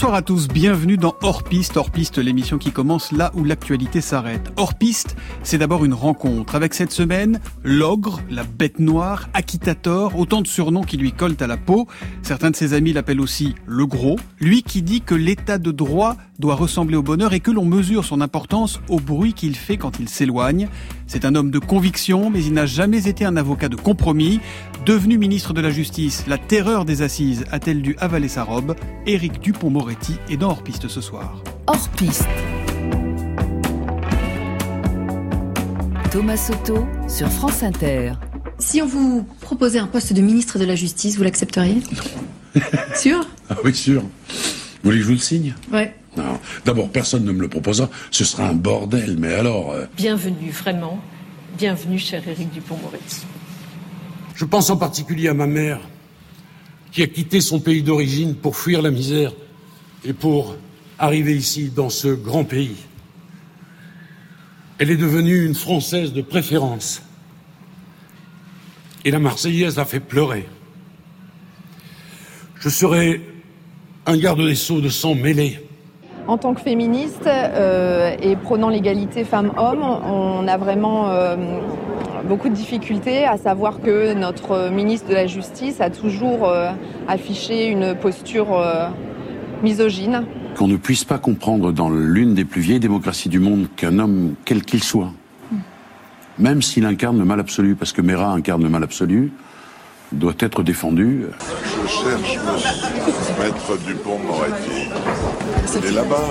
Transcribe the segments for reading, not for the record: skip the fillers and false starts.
Bonsoir à tous, bienvenue dans Hors Piste. Hors Piste, l'émission qui commence là où l'actualité s'arrête. Hors Piste, c'est d'abord une rencontre. Avec cette semaine, l'ogre, la bête noire, Akitator, autant de surnoms qui lui collent à la peau. Certains de ses amis l'appellent aussi le gros. Lui qui dit que l'état de droit doit ressembler au bonheur et que l'on mesure son importance au bruit qu'il fait quand il s'éloigne. C'est un homme de conviction, mais il n'a jamais été un avocat de compromis. Devenu ministre de la Justice, la terreur des assises a-t-elle dû avaler sa robe? Éric Dupond-Moretti est dans Hors Piste ce soir. Hors Piste. Thomas Soto sur France Inter. Si on vous proposait un poste de ministre de la Justice, vous l'accepteriez? Non. Sûr? Ah oui, sûr. Vous voulez que je vous le signe? Ouais. Non. D'abord, personne ne me le proposera. Ce sera un bordel, mais alors... Bienvenue, vraiment. Bienvenue, cher Éric Dupond-Moretti. Je pense en particulier à ma mère, qui a quitté son pays d'origine pour fuir la misère et pour arriver ici, dans ce grand pays. Elle est devenue une Française de préférence. Et la Marseillaise l'a fait pleurer. Je serai un garde des Sceaux de sang mêlé. En tant que féministe et prônant l'égalité femmes-hommes, on a vraiment beaucoup de difficultés à savoir que notre ministre de la Justice a toujours affiché une posture misogyne. Qu'on ne puisse pas comprendre dans l'une des plus vieilles démocraties du monde qu'un homme, quel qu'il soit, même s'il incarne le mal absolu, parce que Mera incarne le mal absolu, doit être défendu. Je cherche Maître Dupond-Moretti. Il est là-bas.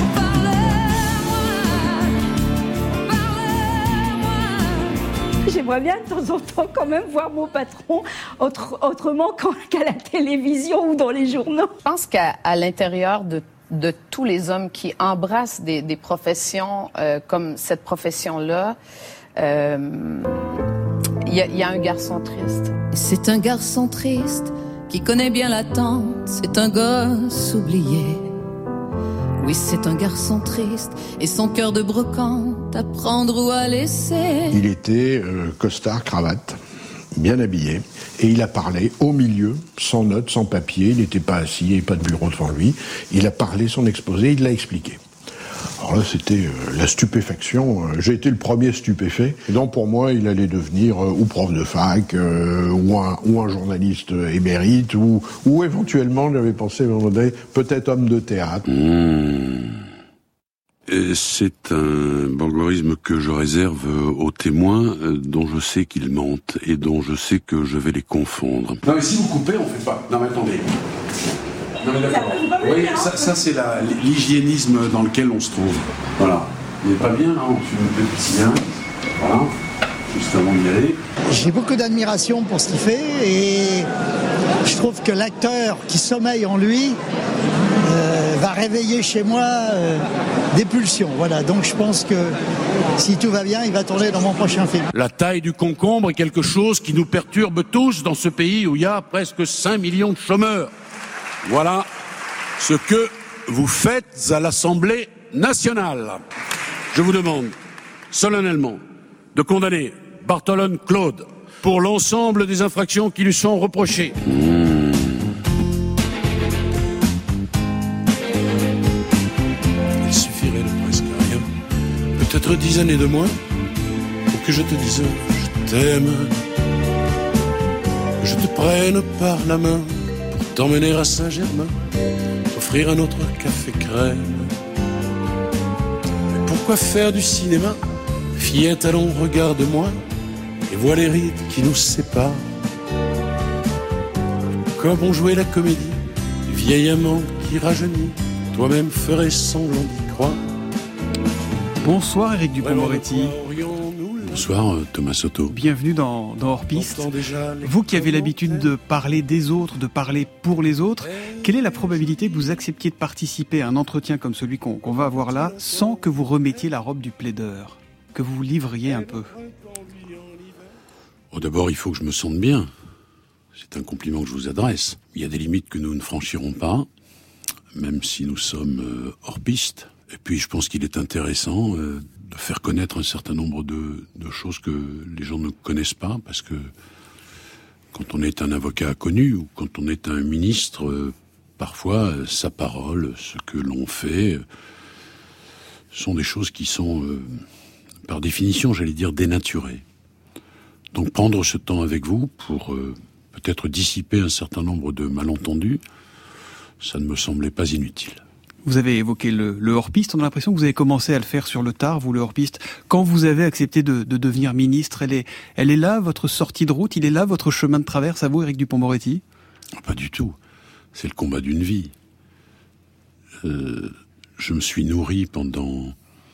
J'aimerais bien de temps en temps quand même voir mon patron autrement qu'à la télévision ou dans les journaux. Je pense qu'à l'intérieur de tous les hommes qui embrassent des professions comme cette profession-là, il y a un garçon triste. C'est un garçon triste qui connaît bien l'attente. C'est un gosse oublié. Oui, c'est un garçon triste et son cœur de brocante à prendre ou à laisser. Il était costard, cravate, bien habillé, et il a parlé au milieu, sans notes, sans papier. Il n'était pas assis, il n'y avait pas de bureau devant lui. Il a parlé son exposé, il l'a expliqué. Alors là, c'était la stupéfaction. J'ai été le premier stupéfait. Et donc, pour moi, il allait devenir ou prof de fac, ou un journaliste émérite, ou éventuellement, j'avais pensé, peut-être homme de théâtre. C'est un bangorisme que je réserve aux témoins dont je sais qu'ils mentent et dont je sais que je vais les confondre. Non mais si vous coupez, on fait pas. Non mais attendez. Non mais d'accord. Oui, ça c'est l'hygiénisme dans lequel on se trouve. Voilà. Il n'est pas bien, là, on fume un petit cigare. Voilà. Juste avant d'y aller. J'ai beaucoup d'admiration pour ce qu'il fait et je trouve que l'acteur qui sommeille en lui va réveiller chez moi des pulsions. Voilà, donc je pense que si tout va bien, il va tourner dans mon prochain film. La taille du concombre est quelque chose qui nous perturbe tous dans ce pays où il y a presque 5 millions de chômeurs. Voilà ce que vous faites à l'Assemblée nationale. Je vous demande solennellement de condamner Bartholone Claude pour l'ensemble des infractions qui lui sont reprochées. Il suffirait de presque rien, peut-être 10 années de moins, pour que je te dise je t'aime, que je te prenne par la main pour t'emmener à Saint-Germain, t'offrir un autre café crème. Mais pourquoi faire du cinéma? Fillette, allons, regarde-moi et vois les rides qui nous séparent. Comme on jouait la comédie du vieil amant qui rajeunit, toi-même ferais semblant d'y croire. Bonsoir Éric Dupond-Moretti. Bonsoir Thomas Soto. Bienvenue dans Hors Piste. Vous qui avez l'habitude de parler des autres, de parler pour les autres, quelle est la probabilité que vous acceptiez de participer à un entretien comme celui qu'on va avoir là sans que vous remettiez la robe du plaideur, que vous vous livriez un peu? D'abord, il faut que je me sente bien. C'est un compliment que je vous adresse. Il y a des limites que nous ne franchirons pas, même si nous sommes hors piste. Et puis, je pense qu'il est intéressant de faire connaître un certain nombre de choses que les gens ne connaissent pas, parce que quand on est un avocat connu ou quand on est un ministre, parfois, sa parole, ce que l'on fait, sont des choses qui sont, par définition, j'allais dire, dénaturées. Donc prendre ce temps avec vous pour peut-être dissiper un certain nombre de malentendus, ça ne me semblait pas inutile. Vous avez évoqué le hors-piste, on a l'impression que vous avez commencé à le faire sur le tard, vous, le hors-piste. Quand vous avez accepté de devenir ministre, elle est là, votre sortie de route, il est là, votre chemin de traverse à vous, Éric Dupond-Moretti ? Pas du tout. C'est le combat d'une vie. Je me suis nourri pendant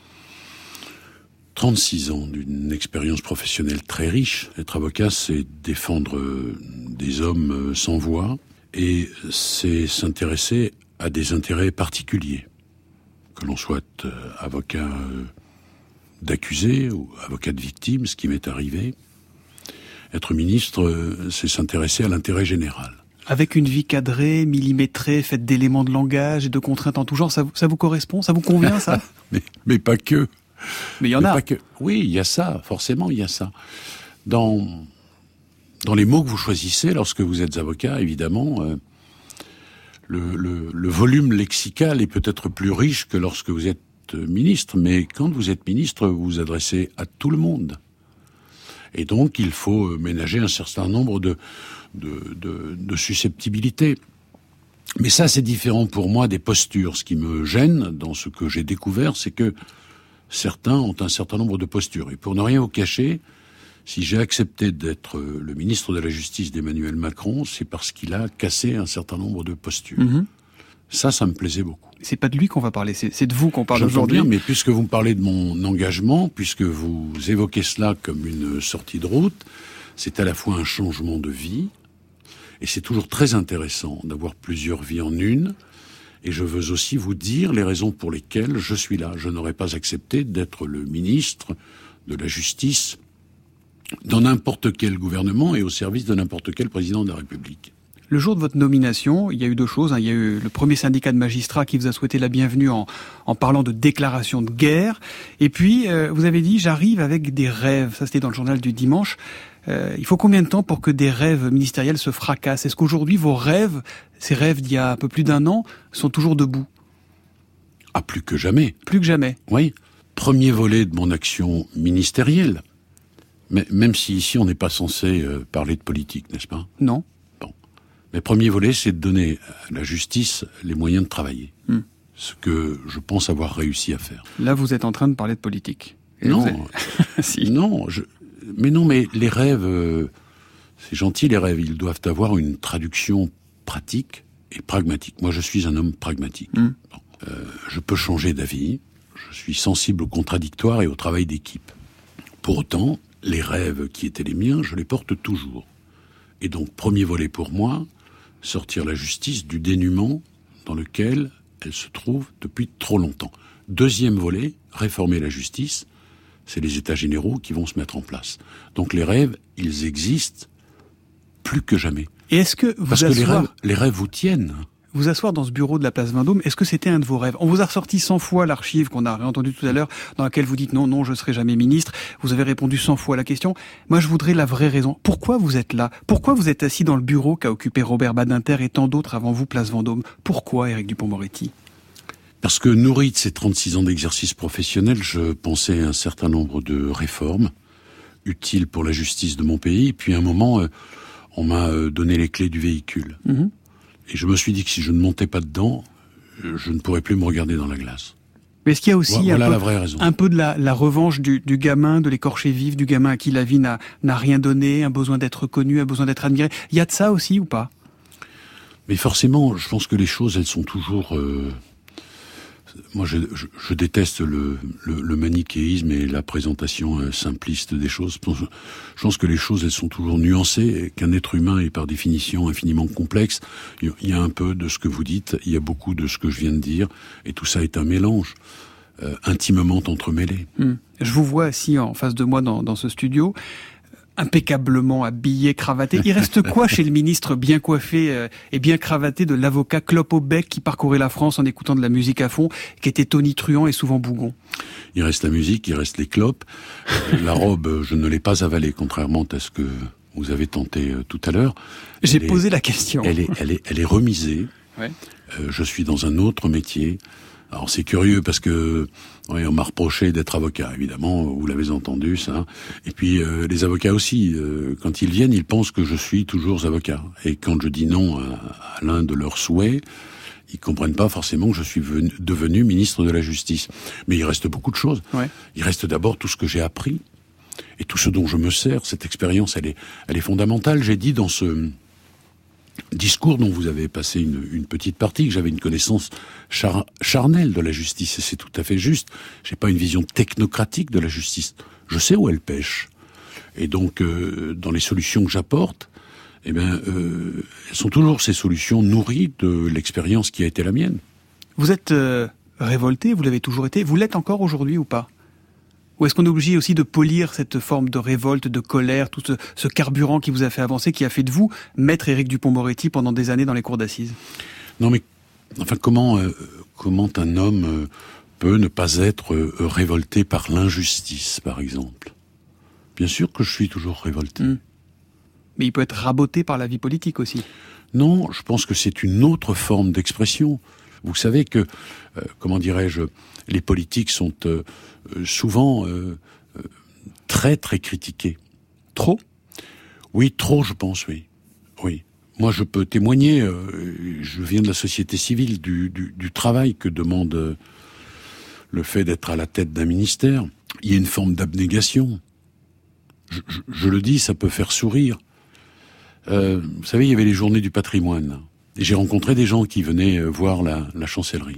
36 ans d'une expérience professionnelle très riche. Être avocat, c'est défendre des hommes sans voix et c'est s'intéresser à des intérêts particuliers. Que l'on soit avocat d'accusé ou avocat de victime, ce qui m'est arrivé. Être ministre, c'est s'intéresser à l'intérêt général. Avec une vie cadrée, millimétrée, faite d'éléments de langage et de contraintes en tout genre, ça vous correspond ? Ça vous convient, ça ? mais pas que. Mais il y en a. Oui, il y a ça, forcément, il y a ça. Dans les mots que vous choisissez lorsque vous êtes avocat, évidemment, le volume lexical est peut-être plus riche que lorsque vous êtes ministre, mais quand vous êtes ministre, vous vous adressez à tout le monde. Et donc, il faut ménager un certain nombre de susceptibilités. Mais ça, c'est différent pour moi des postures. Ce qui me gêne dans ce que j'ai découvert, c'est que certains ont un certain nombre de postures. Et pour ne rien vous cacher, si j'ai accepté d'être le ministre de la Justice d'Emmanuel Macron, c'est parce qu'il a cassé un certain nombre de postures. Mmh. Ça me plaisait beaucoup. C'est pas de lui qu'on va parler, c'est de vous qu'on parle aujourd'hui. Bien, mais puisque vous me parlez de mon engagement, puisque vous évoquez cela comme une sortie de route, c'est à la fois un changement de vie, et c'est toujours très intéressant d'avoir plusieurs vies en une. Et je veux aussi vous dire les raisons pour lesquelles je suis là. Je n'aurais pas accepté d'être le ministre de la Justice dans n'importe quel gouvernement et au service de n'importe quel président de la République. Le jour de votre nomination, il y a eu deux choses. Il y a eu le premier syndicat de magistrats qui vous a souhaité la bienvenue en parlant de déclaration de guerre. Et puis, vous avez dit « j'arrive avec des rêves ». Ça, c'était dans le journal du dimanche. Il faut combien de temps pour que des rêves ministériels se fracassent ? Est-ce qu'aujourd'hui, vos rêves, ces rêves d'il y a un peu plus d'un an, sont toujours debout ? Ah, plus que jamais. Plus que jamais. Oui. Premier volet de mon action ministérielle. Mais même si ici, on n'est pas censé parler de politique, n'est-ce pas ? Non. Bon. Mais premier volet, c'est de donner à la justice les moyens de travailler. Ce que je pense avoir réussi à faire. Là, vous êtes en train de parler de politique. Et non. Si. Non, mais les rêves, c'est gentil les rêves, ils doivent avoir une traduction pratique et pragmatique. Moi, je suis un homme pragmatique. Je peux changer d'avis, je suis sensible au contradictoire et au travail d'équipe. Pour autant, les rêves qui étaient les miens, je les porte toujours. Et donc, premier volet pour moi, sortir la justice du dénuement dans lequel elle se trouve depuis trop longtemps. Deuxième volet, réformer la justice. C'est les états généraux qui vont se mettre en place. Donc les rêves, ils existent plus que jamais. Et est-ce que vous Parce que les rêves vous tiennent. Vous asseoir dans ce bureau de la place Vendôme, est-ce que c'était un de vos rêves ? On vous a ressorti 100 fois l'archive qu'on a réentendue tout à l'heure, dans laquelle vous dites non, je serai jamais ministre. Vous avez répondu 100 fois à la question. Moi, je voudrais la vraie raison. Pourquoi vous êtes là ? Pourquoi vous êtes assis dans le bureau qu'a occupé Robert Badinter et tant d'autres avant vous, place Vendôme ? Pourquoi, Éric Dupond-Moretti ? Parce que nourri de ces 36 ans d'exercice professionnel, je pensais à un certain nombre de réformes utiles pour la justice de mon pays. Et puis à un moment, on m'a donné les clés du véhicule. Et je me suis dit que si je ne montais pas dedans, je ne pourrais plus me regarder dans la glace. Mais est-ce qu'il y a aussi un peu de la revanche du gamin, de l'écorché vif, du gamin à qui la vie n'a rien donné, un besoin d'être connu, un besoin d'être admiré ? Il y a de ça aussi ou pas ? Mais forcément, je pense que les choses, elles sont toujours... Moi, je déteste le manichéisme et la présentation simpliste des choses. Je pense que les choses, elles sont toujours nuancées, et qu'un être humain est par définition infiniment complexe. Il y a un peu de ce que vous dites, il y a beaucoup de ce que je viens de dire, et tout ça est un mélange intimement entremêlé. Je vous vois assis en face de moi dans ce studio, impeccablement habillé, cravaté. Il reste quoi chez le ministre bien coiffé et bien cravaté de l'avocat clope au bec qui parcourait la France en écoutant de la musique à fond, qui était tonitruant et souvent bougon? Il reste la musique, il reste les clopes. La robe, je ne l'ai pas avalée, contrairement à ce que vous avez tenté tout à l'heure. J'ai posé la question. Elle est remisée. Ouais. Je suis dans un autre métier. Alors c'est curieux parce que on m'a reproché d'être avocat, évidemment, vous l'avez entendu ça. Et puis les avocats aussi, quand ils viennent, ils pensent que je suis toujours avocat. Et quand je dis non à l'un de leurs souhaits, ils comprennent pas forcément que je suis devenu ministre de la Justice. Mais il reste beaucoup de choses. Ouais. Il reste d'abord tout ce que j'ai appris et tout ce dont je me sers. Cette expérience, elle est fondamentale. J'ai dit dans ce discours dont vous avez passé une petite partie, que j'avais une connaissance charnelle de la justice, et c'est tout à fait juste. J'ai pas une vision technocratique de la justice. Je sais où elle pêche. Et donc, dans les solutions que j'apporte, elles sont toujours ces solutions nourries de l'expérience qui a été la mienne. Vous êtes révolté, vous l'avez toujours été. Vous l'êtes encore aujourd'hui ou pas ? Ou est-ce qu'on est obligé aussi de polir cette forme de révolte, de colère, tout ce carburant qui vous a fait avancer, qui a fait de vous maître Éric Dupond-Moretti pendant des années dans les cours d'assises ? Non mais, enfin, comment un homme peut ne pas être révolté par l'injustice, par exemple ? Bien sûr que je suis toujours révolté. Mais il peut être raboté par la vie politique aussi. Non, je pense que c'est une autre forme d'expression. Vous savez que, comment dirais-je, les politiques sont souvent très très critiqués. Trop ? Oui, trop, je pense, oui. Oui. Moi, je peux témoigner, je viens de la société civile, du travail que demande le fait d'être à la tête d'un ministère. Il y a une forme d'abnégation. Je le dis, ça peut faire sourire. Vous savez, il y avait les journées du patrimoine. Et j'ai rencontré des gens qui venaient voir la chancellerie.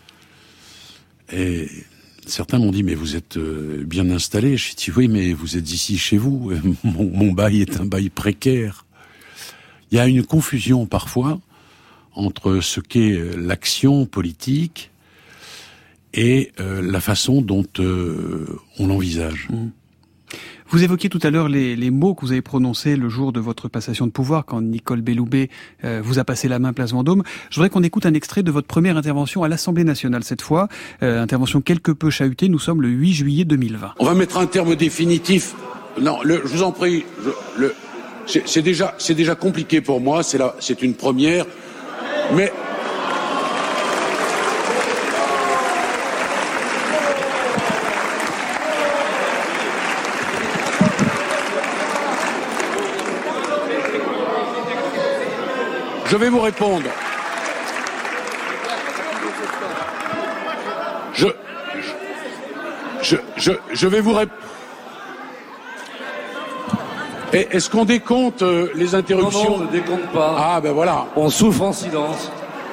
Et certains m'ont dit, mais vous êtes bien installé. Je dis, oui, mais vous êtes ici chez vous. Mon bail est un bail précaire. Il y a une confusion parfois entre ce qu'est l'action politique et la façon dont on l'envisage. Vous évoquiez tout à l'heure les mots que vous avez prononcés le jour de votre passation de pouvoir, quand Nicole Belloubet vous a passé la main place Vendôme. Je voudrais qu'on écoute un extrait de votre première intervention à l'Assemblée nationale cette fois. Intervention quelque peu chahutée, nous sommes le 8 juillet 2020. On va mettre un terme définitif. Non, je vous en prie, c'est déjà compliqué pour moi, c'est une première, mais... Je vais vous répondre. Je vais vous répondre. Est-ce qu'on décompte les interruptions ? Non, on ne décompte pas. Ah, ben voilà. On souffre en silence.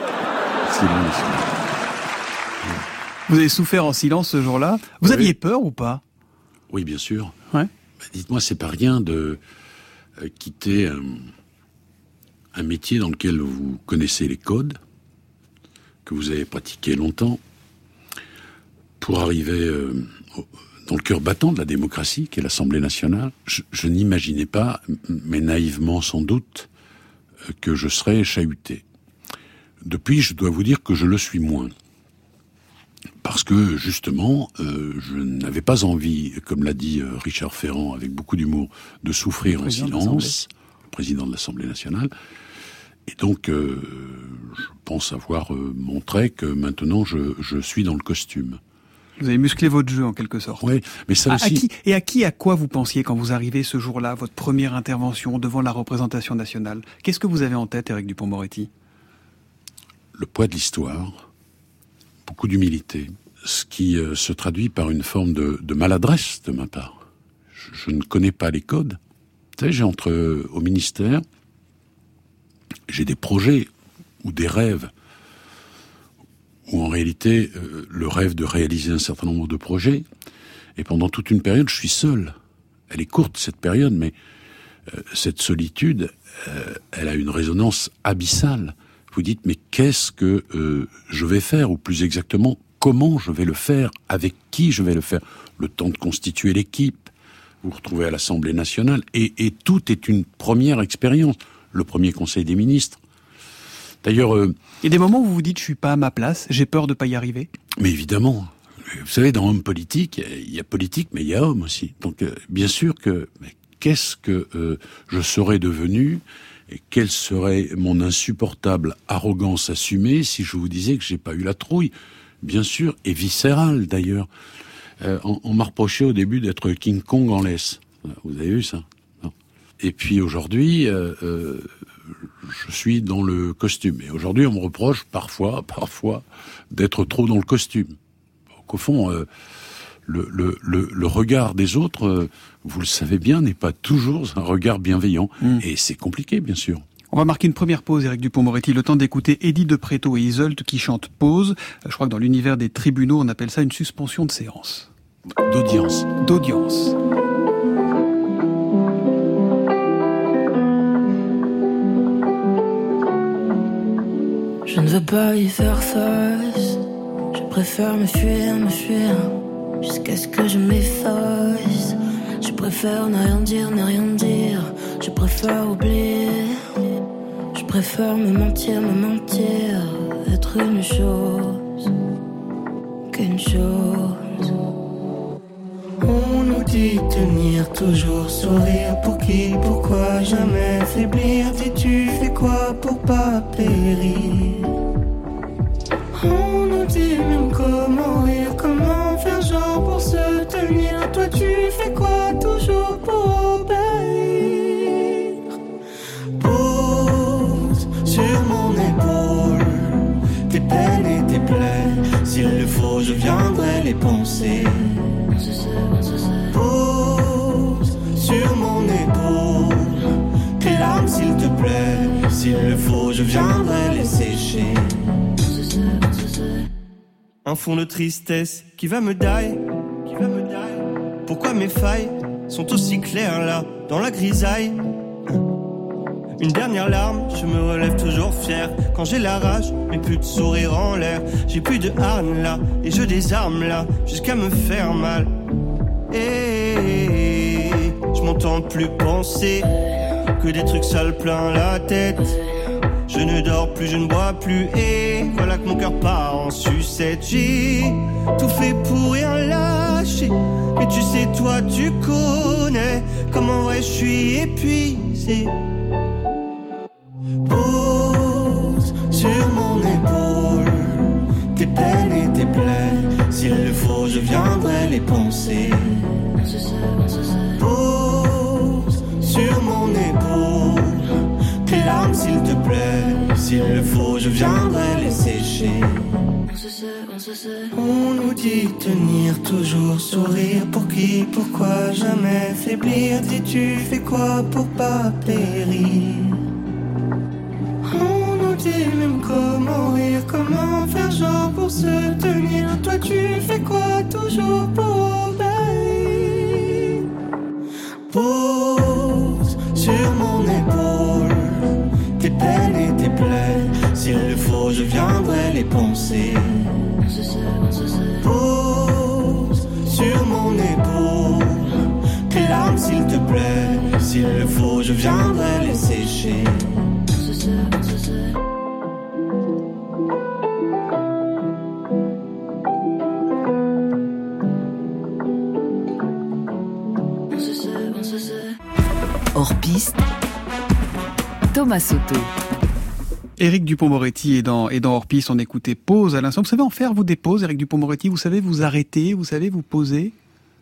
Vous avez souffert en silence ce jour-là. Vous aviez peur ou pas ? Oui, bien sûr. Ouais. Dites-moi, c'est pas rien de quitter un métier dans lequel vous connaissez les codes, que vous avez pratiqué longtemps, pour arriver dans le cœur battant de la démocratie, qui est l'Assemblée nationale. Je n'imaginais pas, mais naïvement sans doute, que je serais chahuté. Depuis, je dois vous dire que je le suis moins. Parce que, justement, je n'avais pas envie, comme l'a dit Richard Ferrand avec beaucoup d'humour, de souffrir en silence, le président de l'Assemblée nationale. Et donc, je pense avoir montré que maintenant, je suis dans le costume. Vous avez musclé votre jeu, en quelque sorte. Oui, mais ça aussi... À quoi vous pensiez quand vous arrivez ce jour-là, votre première intervention devant la représentation nationale ? Qu'est-ce que vous avez en tête, Éric Dupond-Moretti ? Le poids de l'histoire, beaucoup d'humilité, ce qui se traduit par une forme de maladresse de ma part. Je ne connais pas les codes. Vous savez, j'entre au ministère, j'ai des projets ou des rêves, ou en réalité le rêve de réaliser un certain nombre de projets, et pendant toute une période, je suis seul. Elle est courte, cette période, mais cette solitude, elle a une résonance abyssale. Vous dites, mais qu'est-ce que je vais faire, ou plus exactement, comment je vais le faire, avec qui je vais le faire, le temps de constituer l'équipe, vous vous retrouvez à l'Assemblée nationale, et tout est une première expérience, le premier conseil des ministres. D'ailleurs... il y a des moments où vous vous dites, je suis pas à ma place, j'ai peur de pas y arriver. Mais évidemment. Vous savez, dans homme politique, il y a politique, mais il y a homme aussi. Donc, bien sûr que, mais qu'est-ce que je serais devenu Et quelle serait mon insupportable arrogance assumée si je vous disais que j'ai pas eu la trouille, bien sûr, et viscérale d'ailleurs. On m'a reproché au début d'être King Kong en laisse. Vous avez vu ça? Non. Et puis aujourd'hui, je suis dans le costume. Et aujourd'hui, on me reproche parfois, d'être trop dans le costume. Donc, au fond, le regard des autres, vous le savez bien, n'est pas toujours un regard bienveillant. Et c'est compliqué, bien sûr. On va marquer une première pause, Éric Dupond-Moretti, le temps d'écouter Eddie de Pretto et Isolde qui chantent Pause. Je crois que dans l'univers des tribunaux, on appelle ça une suspension de séance. D'audience. Je ne veux pas y faire face. Je préfère me fuir, jusqu'à ce que je m'efface. Je préfère ne rien dire. Je préfère oublier. Je préfère me mentir, être une chose qu'une chose. On nous dit tenir, toujours sourire. Pour qui, pourquoi jamais faiblir? Dis-tu fais quoi pour pas périr? On nous dit même comment rire, comment faire genre pour se tenir. Toi tu fais quoi toujours pour obéir? Pose sur mon épaule tes peines et tes plaies. S'il le faut, je viendrai les penser. Pose sur mon épaule tes larmes, s'il te plaît. S'il le faut, je viendrai les sécher. Un fond de tristesse qui va me die. Pourquoi mes failles sont aussi claires là, dans la grisaille? Une dernière larme, je me relève toujours fier. Quand j'ai la rage, mais plus de sourire en l'air. J'ai plus de harne là, et je désarme là, jusqu'à me faire mal. Et je m'entends plus penser que des trucs sales plein la tête. Je ne dors plus, je ne bois plus, et voilà que mon cœur part en sucette. J'ai tout fait pour rien lâcher, mais tu sais, toi, tu connais comment vrai je suis épuisé. Pose sur mon épaule tes peines et tes plaies. S'il le faut, je viendrai les penser. Pose sur mon épaule tes larmes, s'il te plaît. S'il le faut, je viendrai les sécher. On nous dit tenir, toujours sourire. Pour qui, pourquoi jamais faiblir? Dis-tu fais quoi pour pas périr? On nous dit même comment rire, comment faire genre pour se tenir. Toi tu fais quoi toujours pour obéir? Pose sur mon épaule tes peines et tes plaies. S'il le faut, je viendrai les penser. Pose sur mon épaule tes larmes, s'il te plaît. S'il le faut, je viendrai les sécher. Hors piste, Thomas Soto. Éric Dupond-Moretti est dans Hors piste, on écoutait Pause à l'instant. Vous savez en faire, vous, des pauses, Éric Dupond-Moretti? Vous savez vous arrêter, vous savez vous poser?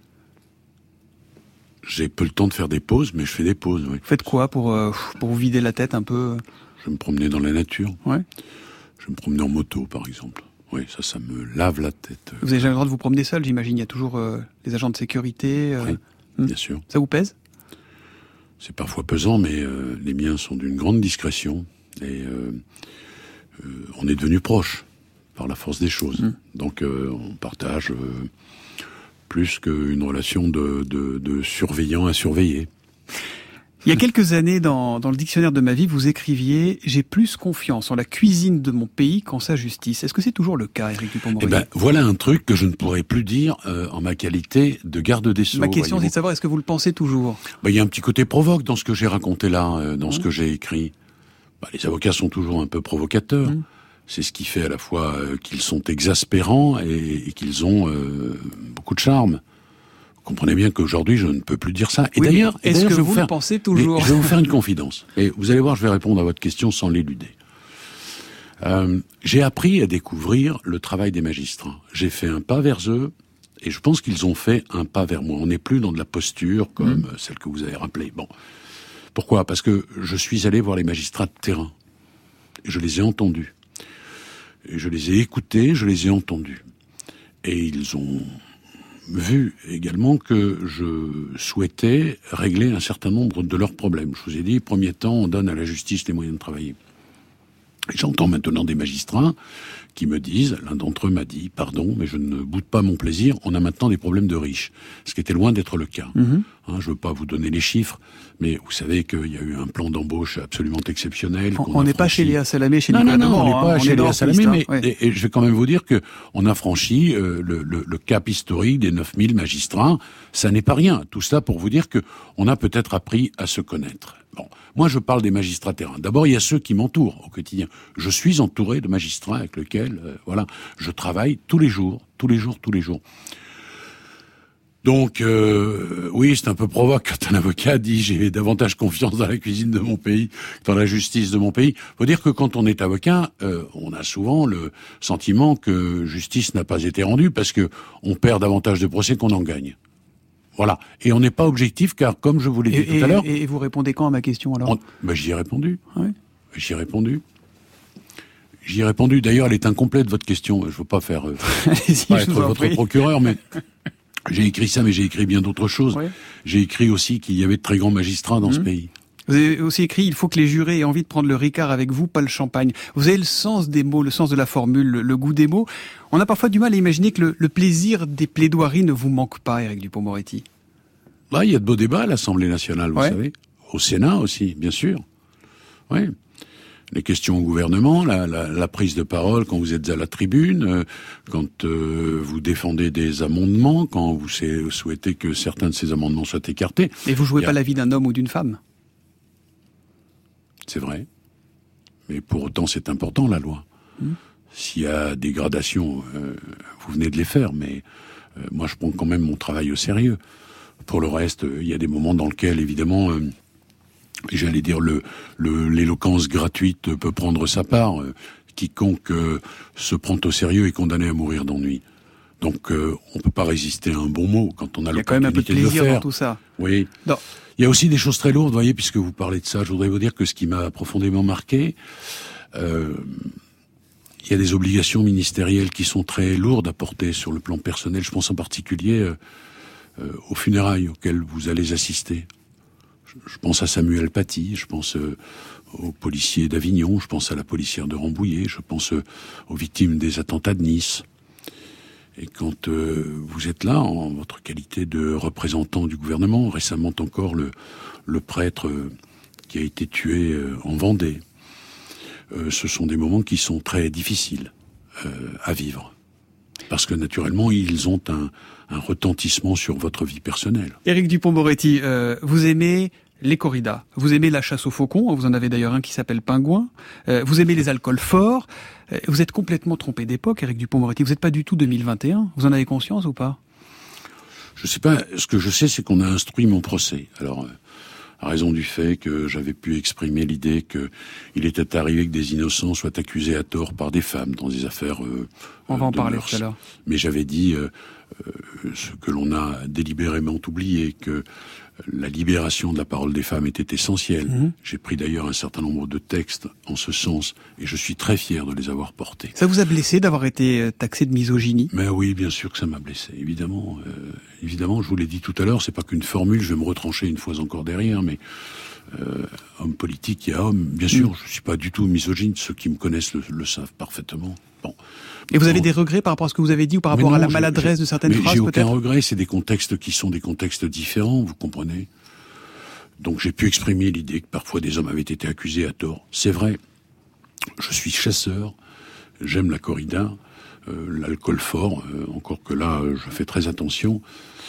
J'ai peu le temps de faire des pauses, mais je fais des pauses, oui. Vous faites quoi pour vous vider la tête un peu? Je vais me promener dans la nature. Ouais. Je vais me promener en moto, par exemple. Oui, ça me lave la tête. Vous avez jamais le droit de vous promener seul, j'imagine. Il y a toujours les agents de sécurité. Oui, bien sûr. Ça vous pèse? C'est parfois pesant, mais les miens sont d'une grande discrétion. Et on est devenus proches par la force des choses. Donc on partage plus qu'une relation de surveillant à surveiller. Il y a quelques années, dans le dictionnaire de ma vie, vous écriviez « J'ai plus confiance en la cuisine de mon pays qu'en sa justice ». Est-ce que c'est toujours le cas, Éric Dupond-Moretti? Voilà un truc que je ne pourrais plus dire en ma qualité de garde des Sceaux. Ma question, c'est de savoir, est-ce que vous le pensez toujours? Il y a un petit côté provoque dans ce que j'ai raconté là, dans ce que j'ai écrit. Les avocats sont toujours un peu provocateurs. C'est ce qui fait à la fois qu'ils sont exaspérants et qu'ils ont beaucoup de charme. comprenez bien qu'aujourd'hui, je ne peux plus dire ça. Et d'ailleurs, est-ce que vous le pensez toujours ? Je vais vous faire une confidence. Et vous allez voir, je vais répondre à votre question sans l'éluder. J'ai appris à découvrir le travail des magistrats. J'ai fait un pas vers eux, et je pense qu'ils ont fait un pas vers moi. On n'est plus dans de la posture comme celle que vous avez rappelée. Bon. Pourquoi ? Parce que je suis allé voir les magistrats de terrain. Je les ai entendus. Et je les ai écoutés, je les ai entendus. Et ils ont vu également que je souhaitais régler un certain nombre de leurs problèmes. Je vous ai dit, premier temps, on donne à la justice les moyens de travailler. Et j'entends maintenant des magistrats qui me disent, l'un d'entre eux m'a dit, pardon, mais je ne boude pas mon plaisir, on a maintenant des problèmes de riches. Ce qui était loin d'être le cas. Je ne veux pas vous donner les chiffres, mais vous savez qu'il y a eu un plan d'embauche absolument exceptionnel. On n'est pas chez Léa Salamé, chez Nicolas Demorand. On n'est pas chez Léa Salamé, mais et je vais quand même vous dire que on a franchi le cap historique des 9000 magistrats. Ça n'est pas rien. Tout ça pour vous dire que on a peut-être appris à se connaître. Bon, moi je parle des magistrats terrain. D'abord, il y a ceux qui m'entourent au quotidien. Je suis entouré de magistrats avec lesquels, je travaille tous les jours. Donc, oui, c'est un peu provoque quand un avocat dit « j'ai davantage confiance dans la cuisine de mon pays que dans la justice de mon pays ». Faut dire que quand on est avocat, on a souvent le sentiment que justice n'a pas été rendue parce que on perd davantage de procès qu'on en gagne. Voilà. Et on n'est pas objectif car, comme je vous l'ai dit tout à l'heure... Et vous répondez quand à ma question alors ? J'y ai répondu. Oui. J'y ai répondu. D'ailleurs, elle est incomplète, votre question. Je ne veux pas faire être votre procureur, mais... J'ai écrit ça, mais j'ai écrit bien d'autres choses. Oui. J'ai écrit aussi qu'il y avait de très grands magistrats dans ce pays. Vous avez aussi écrit « Il faut que les jurés aient envie de prendre le Ricard avec vous, pas le champagne ». Vous avez le sens des mots, le sens de la formule, le goût des mots. On a parfois du mal à imaginer que le plaisir des plaidoiries ne vous manque pas, Éric Dupond-Moretti. Là, il y a de beaux débats à l'Assemblée nationale, vous savez. Au Sénat aussi, bien sûr. Oui. Les questions au gouvernement, la prise de parole quand vous êtes à la tribune, quand vous défendez des amendements, quand vous souhaitez que certains de ces amendements soient écartés. Et vous jouez pas la vie d'un homme ou d'une femme. C'est vrai. Mais pour autant, c'est important, la loi. S'il y a des gradations, vous venez de les faire, mais moi, je prends quand même mon travail au sérieux. Pour le reste, il y a des moments dans lesquels, évidemment... j'allais dire l'éloquence gratuite peut prendre sa part. Quiconque se prend au sérieux est condamné à mourir d'ennui. Donc on peut pas résister à un bon mot quand on a l'opportunité de le faire. Il y a quand même un peu de plaisir dans tout ça. Oui. Non. Il y a aussi des choses très lourdes, vous voyez, puisque vous parlez de ça. Je voudrais vous dire que ce qui m'a profondément marqué, il y a des obligations ministérielles qui sont très lourdes à porter sur le plan personnel. Je pense en particulier aux funérailles auxquelles vous allez assister. Je pense à Samuel Paty, je pense aux policiers d'Avignon, je pense à la policière de Rambouillet, je pense aux victimes des attentats de Nice. Et quand vous êtes là, en votre qualité de représentant du gouvernement, récemment encore le prêtre qui a été tué en Vendée, ce sont des moments qui sont très difficiles à vivre. Parce que naturellement, ils ont un retentissement sur votre vie personnelle. Éric Dupond-Moretti, vous aimez les corridas, vous aimez la chasse aux faucons, vous en avez d'ailleurs un qui s'appelle Pingouin, vous aimez les alcools forts, vous êtes complètement trompé d'époque, Éric Dupond-Moretti, vous n'êtes pas du tout 2021, vous en avez conscience ou pas ? Je sais pas, ce que je sais, c'est qu'on a instruit mon procès. Alors, à raison du fait que j'avais pu exprimer l'idée qu'il était arrivé que des innocents soient accusés à tort par des femmes dans des affaires on va en parler tout à l'heure. Mais j'avais dit ce que l'on a délibérément oublié, que la libération de la parole des femmes était essentielle. J'ai pris d'ailleurs un certain nombre de textes en ce sens, et je suis très fier de les avoir portés. Ça vous a blessé d'avoir été taxé de misogynie ? Mais oui, bien sûr que ça m'a blessé, évidemment. Évidemment, je vous l'ai dit tout à l'heure, c'est pas qu'une formule, je vais me retrancher une fois encore derrière, mais homme politique, il y a homme. Bien sûr, je suis pas du tout misogyne, ceux qui me connaissent le savent parfaitement. Bon. Et vous avez des regrets par rapport à ce que vous avez dit ou par rapport à la maladresse de certaines phrases, peut-être ? J'ai aucun regret, c'est des contextes qui sont des contextes différents, vous comprenez ? Donc j'ai pu exprimer l'idée que parfois des hommes avaient été accusés à tort. C'est vrai, je suis chasseur, j'aime la corrida, l'alcool fort, encore que là, je fais très attention.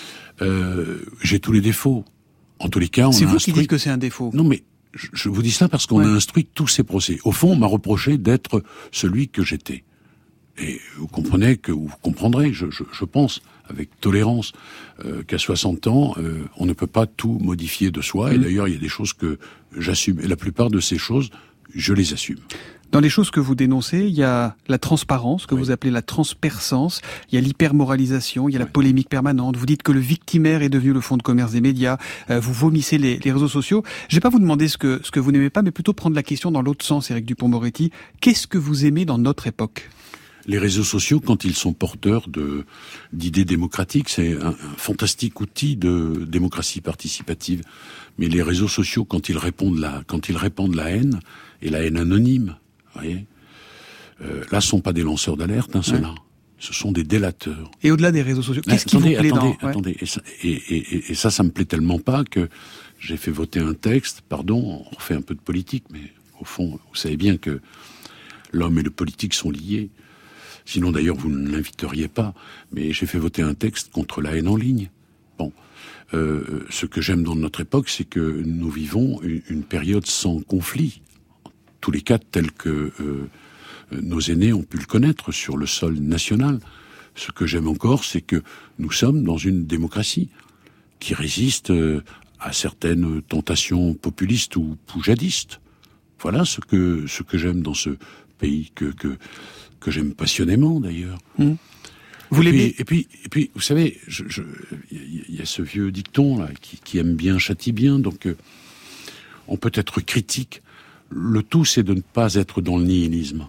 J'ai tous les défauts. En tous les cas, c'est vous qui dites que c'est un défaut. Non, mais je vous dis ça parce qu'on a instruit tous ces procès. Au fond, on m'a reproché d'être celui que j'étais. Et vous comprendrez, je pense, avec tolérance, qu'à 60 ans, on ne peut pas tout modifier de soi. Et d'ailleurs, il y a des choses que j'assume. Et la plupart de ces choses, je les assume. Dans les choses que vous dénoncez, il y a la transparence, que vous appelez la transperçance, il y a l'hypermoralisation, il y a la polémique permanente. Vous dites que le victimaire est devenu le fonds de commerce des médias, vous vomissez les réseaux sociaux. Je vais pas vous demander ce que vous n'aimez pas, mais plutôt prendre la question dans l'autre sens, Éric Dupond-Moretti. Qu'est-ce que vous aimez dans notre époque ? Les réseaux sociaux, quand ils sont porteurs d'idées démocratiques, c'est un fantastique outil de démocratie participative. Mais les réseaux sociaux, quand ils répandent la haine, et la haine anonyme, vous voyez, là, ce sont pas des lanceurs d'alerte, ceux-là. Ce sont des délateurs. Et au-delà des réseaux sociaux, qu'est-ce qui vous plaît Attendez. Et ça me plaît tellement pas que j'ai fait voter un texte, pardon, on refait un peu de politique, mais au fond, vous savez bien que l'homme et le politique sont liés. Sinon, d'ailleurs, vous ne l'inviteriez pas. Mais j'ai fait voter un texte contre la haine en ligne. Bon. Ce que j'aime dans notre époque, c'est que nous vivons une période sans conflit. Tous les cas tels que nos aînés ont pu le connaître sur le sol national. Ce que j'aime encore, c'est que nous sommes dans une démocratie qui résiste à certaines tentations populistes ou poujadistes. Voilà ce que j'aime dans ce pays que j'aime passionnément d'ailleurs. Et puis, vous savez, il y a ce vieux dicton là qui aime bien châtie bien, donc on peut être critique. Le tout, c'est de ne pas être dans le nihilisme.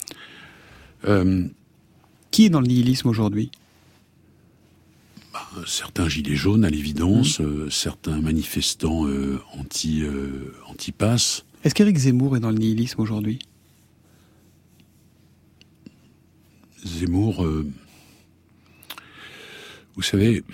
Qui est dans le nihilisme aujourd'hui ? Certains gilets jaunes, à l'évidence, certains manifestants anti-pass. Est-ce qu'Éric Zemmour est dans le nihilisme aujourd'hui ? Zemmour, vous savez,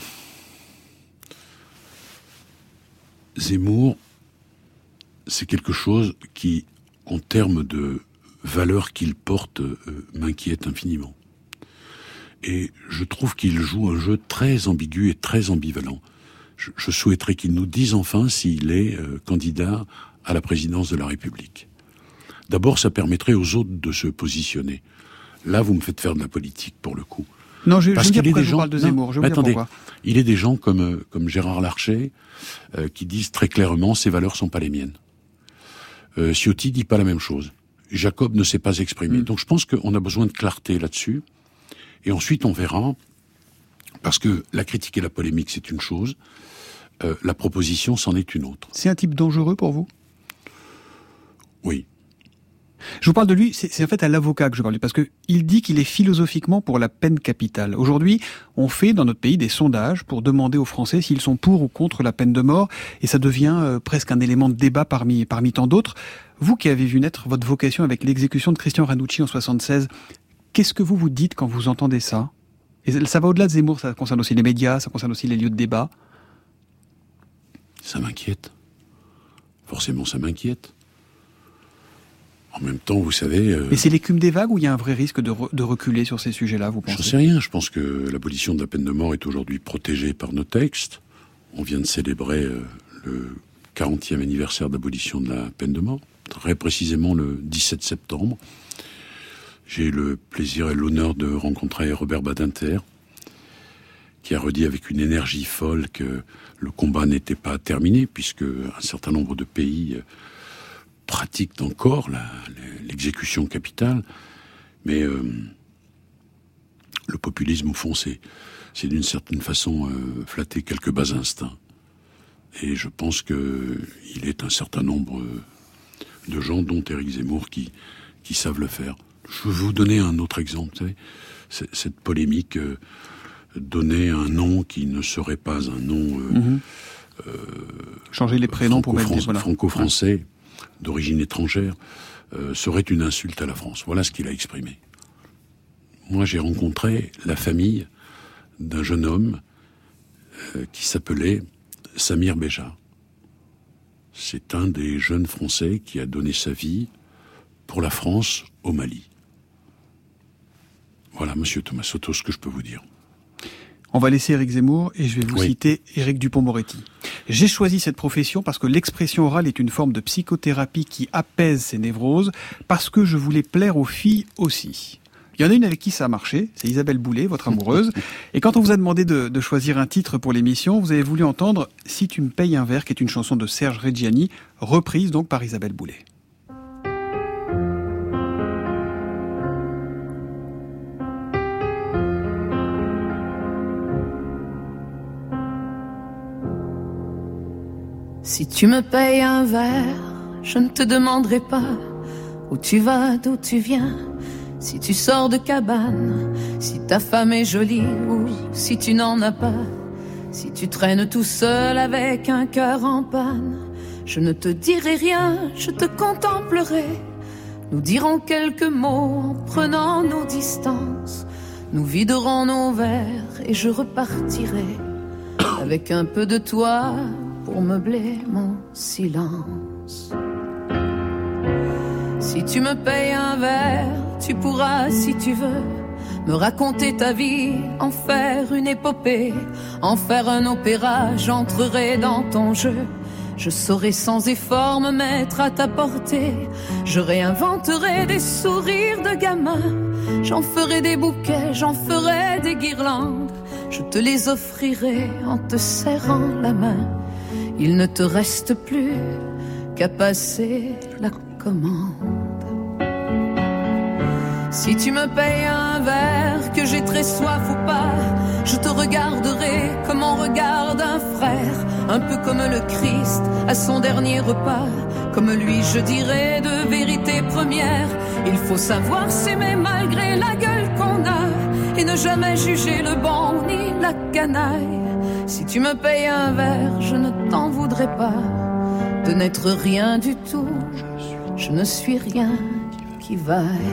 Zemmour, c'est quelque chose qui, en termes de valeurs qu'il porte, m'inquiète infiniment. Et je trouve qu'il joue un jeu très ambigu et très ambivalent. Je souhaiterais qu'il nous dise enfin s'il est candidat à la présidence de la République. D'abord, ça permettrait aux autres de se positionner. Là, vous me faites faire de la politique, pour le coup. Non, je veux dire pourquoi je vous parle de Zemmour. Je veux dire pourquoi. Il est des gens comme Gérard Larcher qui disent très clairement « ces valeurs sont pas les miennes ». Ciotti dit pas la même chose. Jacob ne s'est pas exprimé. Donc je pense qu'on a besoin de clarté là-dessus. Et ensuite, on verra, parce que la critique et la polémique, c'est une chose, la proposition, c'en est une autre. C'est un type dangereux pour vous ? Oui. Je vous parle de lui, c'est en fait à l'avocat que je parle, parce que il dit qu'il est philosophiquement pour la peine capitale. Aujourd'hui, on fait dans notre pays des sondages pour demander aux Français s'ils sont pour ou contre la peine de mort, et ça devient presque un élément de débat parmi tant d'autres. Vous qui avez vu naître votre vocation avec l'exécution de Christian Ranucci en 1976, qu'est-ce que vous vous dites quand vous entendez ça ? Et ça va au-delà de Zemmour, ça concerne aussi les médias, ça concerne aussi les lieux de débat. Ça m'inquiète. Forcément, ça m'inquiète. En même temps, vous savez... Mais c'est l'écume des vagues ou il y a un vrai risque de reculer sur ces sujets-là, vous pensez ? J'en sais rien. Je pense que l'abolition de la peine de mort est aujourd'hui protégée par nos textes. On vient de célébrer le 40e anniversaire d'abolition de la peine de mort, très précisément le 17 septembre. J'ai eu le plaisir et l'honneur de rencontrer Robert Badinter, qui a redit avec une énergie folle que le combat n'était pas terminé, puisque un certain nombre de pays pratiquent encore l'exécution capitale, mais le populisme, au fond, c'est d'une certaine façon flatter quelques bas instincts. Et je pense qu'il est un certain nombre de gens, dont Éric Zemmour, qui savent le faire. Je veux vous donner un autre exemple, vous savez, cette polémique, donner un nom qui ne serait pas un nom changer les prénoms pour mettre franco-français, d'origine étrangère, serait une insulte à la France. Voilà ce qu'il a exprimé. Moi, j'ai rencontré la famille d'un jeune homme qui s'appelait Samir Béja. C'est un des jeunes Français qui a donné sa vie pour la France au Mali. Voilà, monsieur Thomas Soto, ce que je peux vous dire. On va laisser Éric Zemmour et je vais vous citer Éric Dupond-Moretti. J'ai choisi cette profession parce que l'expression orale est une forme de psychothérapie qui apaise ces névroses, parce que je voulais plaire aux filles aussi. Il y en a une avec qui ça a marché, c'est Isabelle Boulay, votre amoureuse. Et quand on vous a demandé de choisir un titre pour l'émission, vous avez voulu entendre « Si tu me payes un verre », qui est une chanson de Serge Reggiani, reprise donc par Isabelle Boulay. Si tu me payes un verre, je ne te demanderai pas où tu vas, d'où tu viens. Si tu sors de cabane, si ta femme est jolie ou si tu n'en as pas. Si tu traînes tout seul avec un cœur en panne, je ne te dirai rien, je te contemplerai. Nous dirons quelques mots en prenant nos distances. Nous viderons nos verres et je repartirai avec un peu de toi pour meubler mon silence. Si tu me payes un verre, tu pourras, si tu veux, me raconter ta vie, en faire une épopée, en faire un opéra, j'entrerai dans ton jeu. Je saurai sans effort me mettre à ta portée. Je réinventerai des sourires de gamin. J'en ferai des bouquets, j'en ferai des guirlandes. Je te les offrirai en te serrant la main. Il ne te reste plus qu'à passer la commande. Si tu me payes un verre, que j'ai très soif ou pas, je te regarderai comme on regarde un frère, un peu comme le Christ à son dernier repas. Comme lui je dirai de vérité première, il faut savoir s'aimer malgré la gueule qu'on a, et ne jamais juger le bon ni la canaille. Si tu me payes un verre, je ne t'en voudrais pas de n'être rien du tout. Je ne suis rien qui vaille.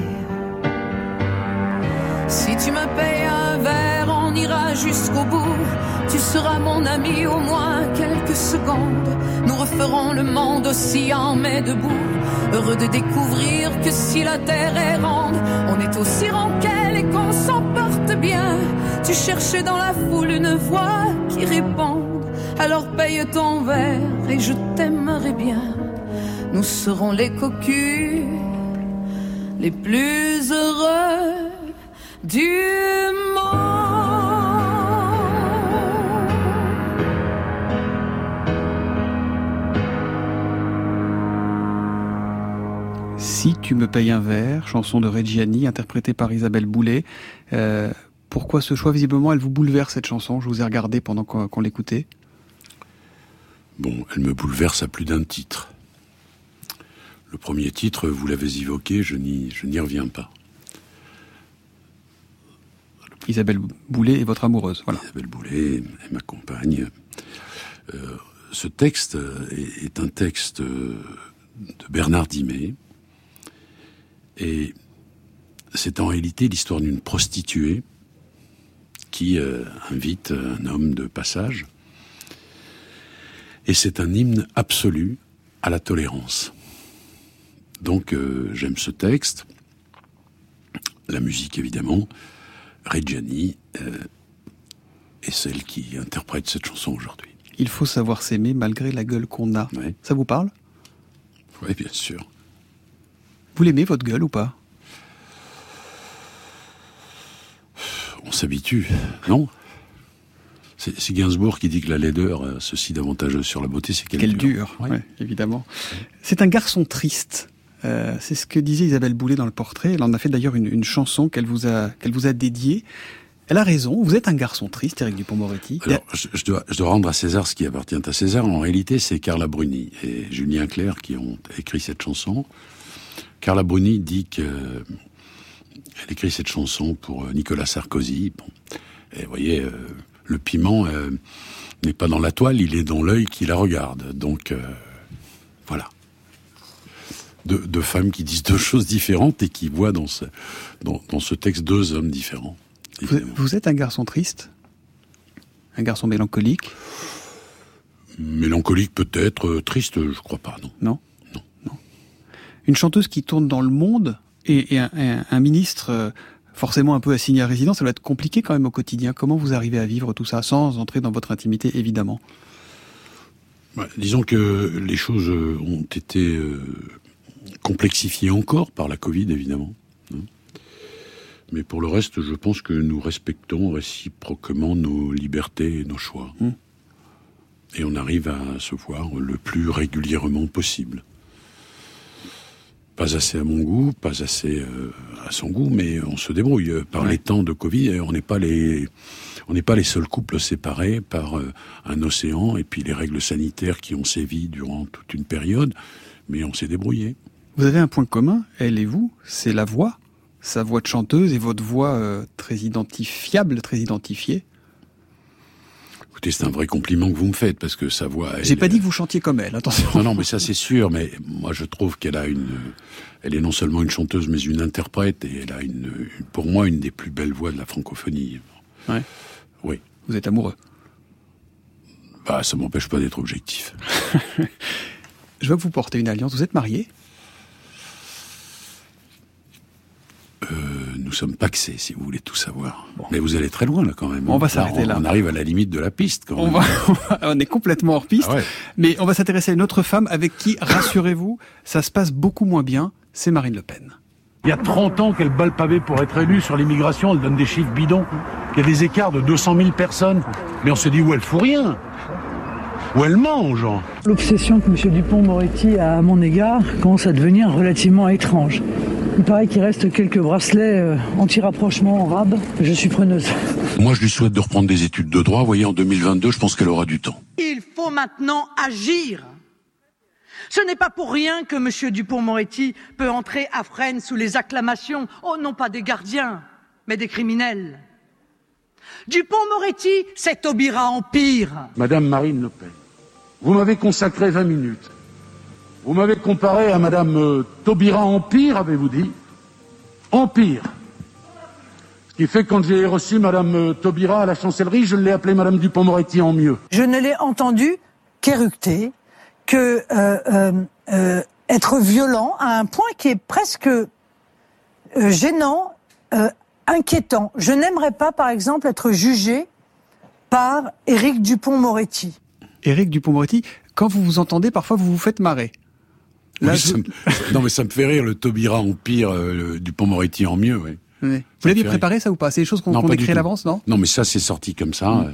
Si tu me payes un verre, on ira jusqu'au bout. Tu seras mon ami au moins quelques secondes. Nous referons le monde oscillant mais debout, heureux de découvrir que si la terre est ronde, on est aussi rond qu'elle et qu'on s'en porte bien. Tu cherchais dans la foule une voix qui réponde, alors paye ton verre et je t'aimerai bien. Nous serons les cocus les plus heureux du monde. Si tu me payes un verre, chanson de Reggiani, interprétée par Isabelle Boulay. Pourquoi ce choix? Visiblement, elle vous bouleverse cette chanson. Je vous ai regardé pendant qu'on l'écoutait. Bon, elle me bouleverse à plus d'un titre. Le premier titre, vous l'avez évoqué, je n'y reviens pas. Isabelle Boulay est votre amoureuse, voilà. Isabelle Boulay est ma compagne. Ce texte est un texte de Bernard Dimet, et c'est en réalité l'histoire d'une prostituée qui invite un homme de passage, et c'est un hymne absolu à la tolérance. Donc j'aime ce texte, la musique évidemment. Reggiani est celle qui interprète cette chanson aujourd'hui. Il faut savoir s'aimer malgré la gueule qu'on a. Ouais. Ça vous parle? Oui, bien sûr. Vous l'aimez, votre gueule, ou pas? On s'habitue, non? C'est Gainsbourg qui dit que la laideur a ceci d'avantage sur la beauté, c'est qu'elle dure. Ouais, évidemment. C'est un garçon triste. C'est ce que disait Isabelle Boulay dans le portrait. Elle en a fait d'ailleurs une chanson qu'elle vous a dédiée. Elle a raison. Vous êtes un garçon triste, Éric Dupond-Moretti. Alors, je dois rendre à César ce qui appartient à César. En réalité, c'est Carla Bruni et Julien Clerc qui ont écrit cette chanson. Carla Bruni dit qu'elle écrit cette chanson pour Nicolas Sarkozy. Bon. Et vous voyez, le piment n'est pas dans la toile, il est dans l'œil qui la regarde. Donc, voilà. Deux femmes qui disent deux choses différentes et qui voient dans ce texte deux hommes différents. Vous êtes un garçon triste? Un garçon mélancolique? Mélancolique peut-être, triste je crois pas, non. Non. Une chanteuse qui tourne dans le monde et un ministre forcément un peu assigné à résidence, ça doit être compliqué quand même au quotidien. Comment vous arrivez à vivre tout ça sans entrer dans votre intimité, évidemment? Disons que les choses ont été complexifiées encore par la Covid, évidemment. Mais pour le reste, je pense que nous respectons réciproquement nos libertés et nos choix. Et on arrive à se voir le plus régulièrement possible. Pas assez à mon goût, pas assez à son goût, mais on se débrouille. Par les temps de Covid, on n'est pas les seuls couples séparés par un océan et puis les règles sanitaires qui ont sévi durant toute une période, mais on s'est débrouillé. Vous avez un point commun, elle et vous, c'est la voix. Sa voix de chanteuse et votre voix très identifiable, très identifiée. Écoutez, c'est un vrai compliment que vous me faites, parce que sa voix... J'ai pas dit que vous chantiez comme elle, attention. Non, mais ça c'est sûr, mais moi je trouve qu'elle a elle est non seulement une chanteuse, mais une interprète, et elle a pour moi, une des plus belles voix de la francophonie. Ouais. Oui. Vous êtes amoureux? Bah, ça m'empêche pas d'être objectif. Je vois que vous portez une alliance, vous êtes marié? Nous sommes pacsés, si vous voulez tout savoir. Bon. Mais vous allez très loin, là, quand même. On va s'arrêter là. On arrive à la limite de la piste, quand même. On est complètement hors piste. Ah ouais. Mais on va s'intéresser à une autre femme avec qui, rassurez-vous, ça se passe beaucoup moins bien. C'est Marine Le Pen. Il y a 30 ans qu'elle bat le pavé pour être élue sur l'immigration. Elle donne des chiffres bidons. Il y a des écarts de 200 000 personnes. Mais on se dit où elle fout rien. Où elle mange. L'obsession que M. Dupond-Moretti a à mon égard commence à devenir relativement étrange. Il paraît qu'il reste quelques bracelets anti-rapprochement en rab. Je suis preneuse. Moi, je lui souhaite de reprendre des études de droit. Vous voyez, en 2022, je pense qu'elle aura du temps. Il faut maintenant agir. Ce n'est pas pour rien que M. Dupond-Moretti peut entrer à Fresnes sous les acclamations, non pas des gardiens, mais des criminels. Dupond-Moretti, c'est Taubira Empire. Madame Marine Le Pen, vous m'avez consacré 20 minutes. Vous m'avez comparé à Madame Taubira Empire, avez-vous dit? Empire. Ce qui fait que quand j'ai reçu Madame Taubira à la chancellerie, je l'ai appelée Madame Dupond-Moretti en mieux. Je ne l'ai entendu qu'éructer, être violent à un point qui est presque gênant, inquiétant. Je n'aimerais pas, par exemple, être jugé par Éric Dupond-Moretti. Éric Dupond-Moretti, quand vous vous entendez, parfois vous vous faites marrer. Là, oui, non, mais ça me fait rire, le Taubira Empire, Dupond-Moretti en mieux, oui. Oui. Vous l'aviez préparé, ça, ou pas? C'est des choses qu'on écrit à l'avance, non? Non, mais ça, c'est sorti comme ça.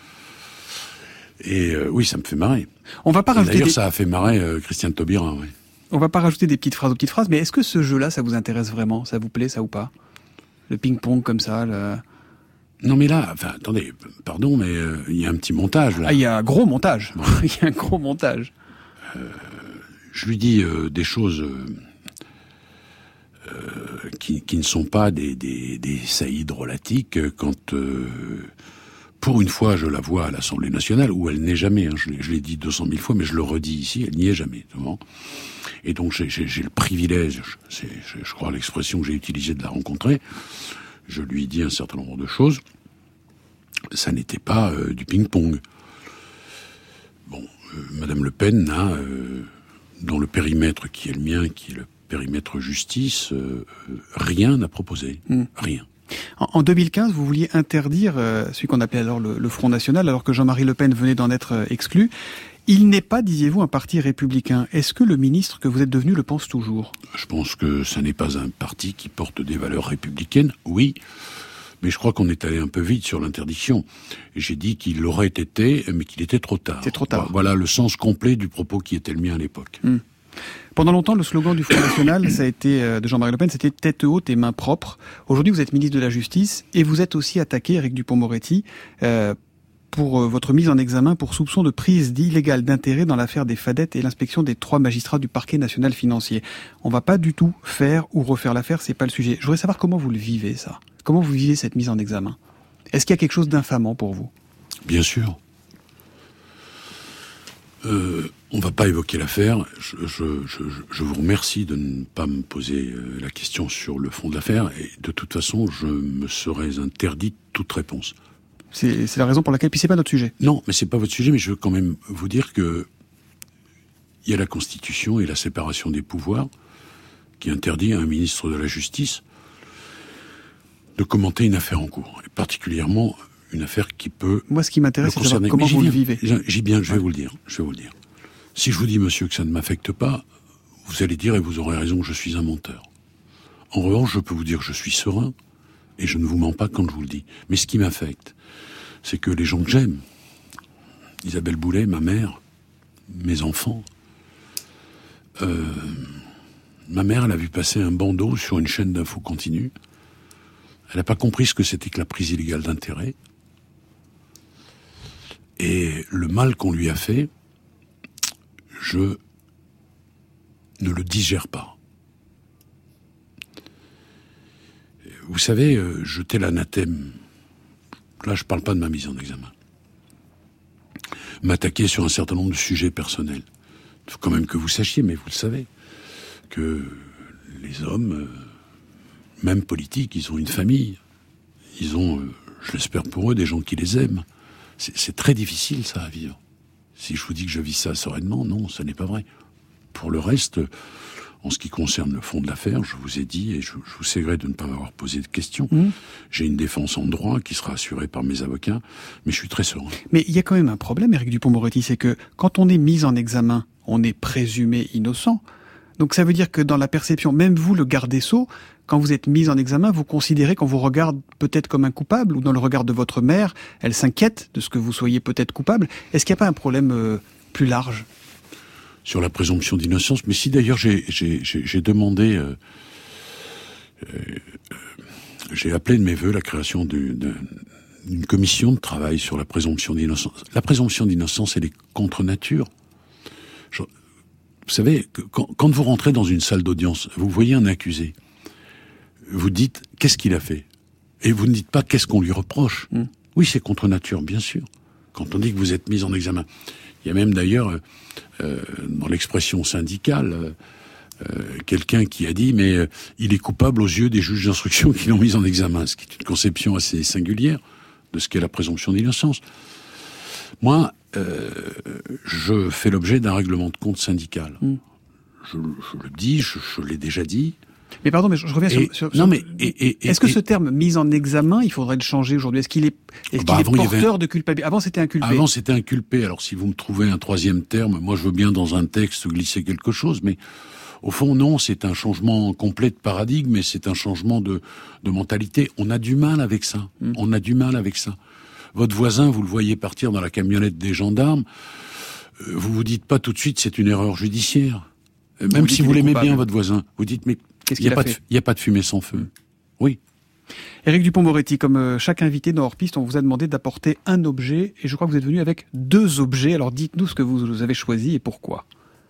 Oui, ça me fait marrer. On va pas rajouter d'ailleurs, ça a fait marrer Christiane Taubira, oui. On va pas rajouter des petites phrases aux petites phrases, mais est-ce que ce jeu-là, ça vous intéresse vraiment? Ça vous plaît, ça, ou pas? Le ping-pong comme ça, Non, mais là, enfin, attendez, pardon, mais il y a un petit montage, là. Ah, il y a un gros montage. Il y a un gros montage. Je lui dis des choses qui ne sont pas des saillies drôlatiques quand, pour une fois, je la vois à l'Assemblée nationale, où elle n'est jamais, hein, je l'ai dit 200 000 fois, mais je le redis ici, elle n'y est jamais, souvent. Et donc, j'ai le privilège, je crois l'expression que j'ai utilisée de la rencontrer, je lui dis un certain nombre de choses, ça n'était pas du ping-pong. Bon, Madame Le Pen n'a, dans le périmètre qui est le mien, qui est le périmètre justice, rien à proposer. Rien. En 2015, vous vouliez interdire celui qu'on appelait alors le Front National, alors que Jean-Marie Le Pen venait d'en être exclu. Il n'est pas, disiez-vous, un parti républicain. Est-ce que le ministre que vous êtes devenu le pense toujours? Je pense que ça n'est pas un parti qui porte des valeurs républicaines, oui. Mais je crois qu'on est allé un peu vite sur l'interdiction. J'ai dit qu'il l'aurait été, mais qu'il était trop tard. C'est trop tard. Voilà le sens complet du propos qui était le mien à l'époque. Pendant longtemps, le slogan du Front National, ça a été, de Jean-Marie Le Pen, c'était tête haute et main propre. Aujourd'hui, vous êtes ministre de la Justice et vous êtes aussi attaqué, Éric Dupond-Moretti, pour votre mise en examen pour soupçon de prise illégale d'intérêt dans l'affaire des Fadettes et l'inspection des 3 magistrats du parquet national financier. On va pas du tout faire ou refaire l'affaire, c'est pas le sujet. Je voudrais savoir comment vous le vivez, ça. Comment vous vivez cette mise en examen? Est-ce qu'il y a quelque chose d'infamant pour vous? Bien sûr. On va pas évoquer l'affaire. Je vous remercie de ne pas me poser la question sur le fond de l'affaire. Et de toute façon, je me serais interdit toute réponse. C'est la raison pour laquelle... Puis c'est pas notre sujet. Non, mais c'est pas votre sujet, mais je veux quand même vous dire que il y a la Constitution et la séparation des pouvoirs qui interdit à un ministre de la Justice de commenter une affaire en cours. Et particulièrement une affaire qui peut... Moi, ce qui m'intéresse, c'est de savoir comment vous le vivez. J'y viens, je vais vous le dire. Si je vous dis, monsieur, que ça ne m'affecte pas, vous allez dire, et vous aurez raison, que je suis un menteur. En revanche, je peux vous dire que je suis serein, Et je ne vous mens pas quand je vous le dis. Mais ce qui m'affecte, c'est que les gens que j'aime, Isabelle Boulet, ma mère, mes enfants, ma mère, elle a vu passer un bandeau sur une chaîne d'infos continue. Elle n'a pas compris ce que c'était que la prise illégale d'intérêt. Et le mal qu'on lui a fait, je ne le digère pas. Vous savez, jeter l'anathème, là je ne parle pas de ma mise en examen, m'attaquer sur un certain nombre de sujets personnels. Il faut quand même que vous sachiez, mais vous le savez, que les hommes, même politiques, ils ont une famille. Ils ont, je l'espère pour eux, des gens qui les aiment. C'est très difficile ça à vivre. Si je vous dis que je vis ça sereinement, non, ce n'est pas vrai. Pour le reste, en ce qui concerne le fond de l'affaire, je vous ai dit, et je vous sais de ne pas m'avoir posé de questions, j'ai une défense en droit qui sera assurée par mes avocats, mais je suis très serein. Mais il y a quand même un problème, Éric Dupond-Moretti, c'est que quand on est mis en examen, on est présumé innocent. Donc ça veut dire que dans la perception, même vous, le garde des Sceaux, quand vous êtes mis en examen, vous considérez qu'on vous regarde peut-être comme un coupable, ou dans le regard de votre mère, elle s'inquiète de ce que vous soyez peut-être coupable. Est-ce qu'il n'y a pas un problème plus large ? Sur la présomption d'innocence, mais si d'ailleurs j'ai demandé, j'ai appelé de mes vœux la création d'une commission de travail sur la présomption d'innocence. La présomption d'innocence, elle est contre nature. Vous savez, quand vous rentrez dans une salle d'audience, vous voyez un accusé, vous dites qu'est-ce qu'il a fait, et vous ne dites pas qu'est-ce qu'on lui reproche. Oui, c'est contre nature, bien sûr. Quand on dit que vous êtes mis en examen, il y a même d'ailleurs dans l'expression syndicale quelqu'un qui a dit mais il est coupable aux yeux des juges d'instruction qui l'ont mis en examen, ce qui est une conception assez singulière de ce qu'est la présomption d'innocence. Moi, je fais l'objet d'un règlement de compte syndical. Je le dis, je l'ai déjà dit. Mais pardon, mais je reviens sur non, mais est-ce que ce terme mise en examen, il faudrait le changer aujourd'hui ? Est-ce qu'il est porteur de culpabilité ? Avant, c'était inculpé. Avant, c'était inculpé. Alors, si vous me trouvez un troisième terme, moi, je veux bien dans un texte glisser quelque chose, mais au fond, non, c'est un changement complet de paradigme, mais c'est un changement de mentalité. On a du mal avec ça. On a du mal avec ça. Votre voisin, vous le voyez partir dans la camionnette des gendarmes, vous vous dites pas tout de suite c'est une erreur judiciaire. Même si vous l'aimez bien, votre voisin, vous dites mais il n'y a pas de fumée sans feu. Oui. Éric Dupond-Moretti, comme chaque invité dans Hors-Piste, on vous a demandé d'apporter un objet, et je crois que vous êtes venu avec 2 objets. Alors dites-nous ce que vous avez choisi et pourquoi.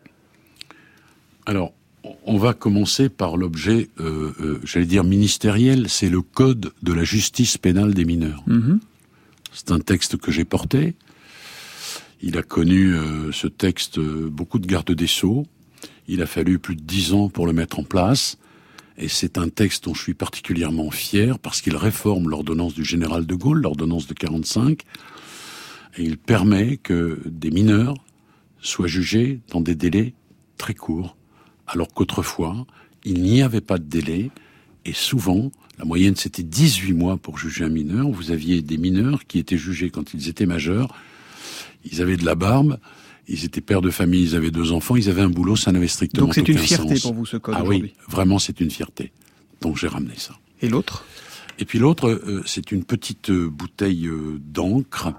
Alors, on va commencer par l'objet, j'allais dire ministériel, c'est le Code de la justice pénale des mineurs. C'est un texte que j'ai porté. Il a connu, ce texte, beaucoup de gardes des Sceaux. Il a fallu plus de 10 ans pour le mettre en place. Et c'est un texte dont je suis particulièrement fier parce qu'il réforme l'ordonnance du général de Gaulle, l'ordonnance de 45. Et il permet que des mineurs soient jugés dans des délais très courts. Alors qu'autrefois, il n'y avait pas de délai. Et souvent, la moyenne c'était 18 mois pour juger un mineur. Vous aviez des mineurs qui étaient jugés quand ils étaient majeurs. Ils avaient de la barbe. Ils étaient pères de famille, ils avaient 2 enfants, ils avaient un boulot, ça n'avait strictement aucun sens. Donc c'est une fierté pour vous, ce code aujourd'hui ? Oui, vraiment c'est une fierté. Donc j'ai ramené ça. Et l'autre ? Et puis l'autre, c'est une petite bouteille d'encre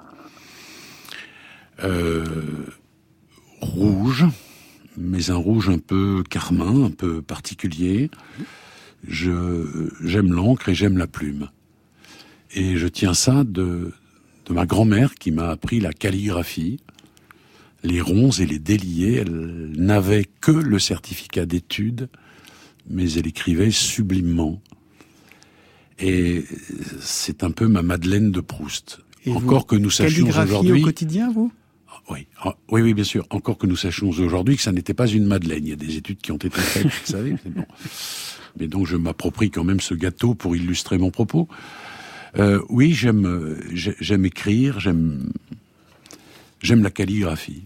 rouge, mais un rouge un peu carmin, un peu particulier. J'aime l'encre et j'aime la plume. Et je tiens ça de ma grand-mère qui m'a appris la calligraphie. Les ronds et les déliés, elle n'avait que le certificat d'études, mais elle écrivait sublimement. Et c'est un peu ma Madeleine de Proust. Et encore que nous sachions aujourd'hui... au quotidien, vous ? Oui, bien sûr. Encore que nous sachions aujourd'hui que ça n'était pas une Madeleine. Il y a des études qui ont été faites, vous savez. C'est bon. Mais donc je m'approprie quand même ce gâteau pour illustrer mon propos. Oui, j'aime écrire, j'aime la calligraphie.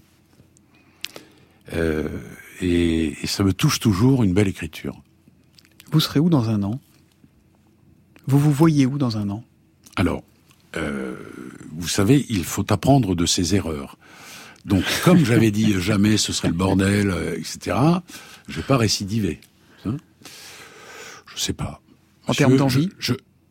Et ça me touche toujours, une belle écriture. Vous serez où dans un an ? Vous voyez où dans un an ? Alors, vous savez, il faut apprendre de ses erreurs. Donc, comme j'avais dit jamais ce serait le bordel, etc., je vais pas récidiver. Hein ? Je sais pas. En termes d'envie ?